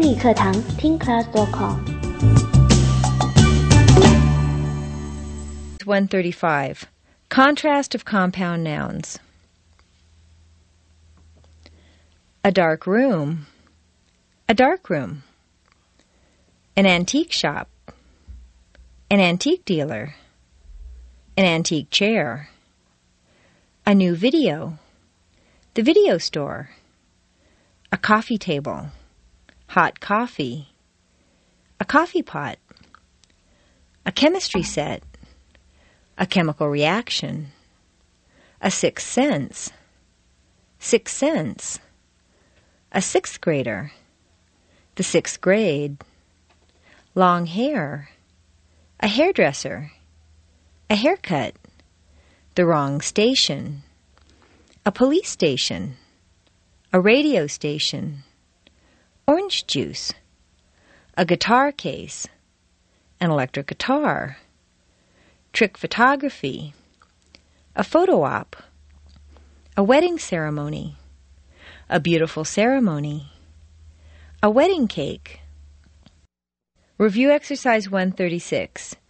英语课堂听 class.com。 135. Contrast of compound nouns. A dark room. A dark room. An antique shop. An antique dealer. An antique chair. A new video. The video store. A coffee table. Hot coffee. A coffee pot. A chemistry set. A chemical reaction. A sixth sense. 6 cents. A sixth grader. The sixth grade. Long hair. A hairdresser. A haircut. The wrong station. A police station. A radio station. Orange juice. A guitar case. An electric guitar. Trick photography. A photo op. A wedding ceremony. A beautiful ceremony. A wedding cake. Review exercise 136.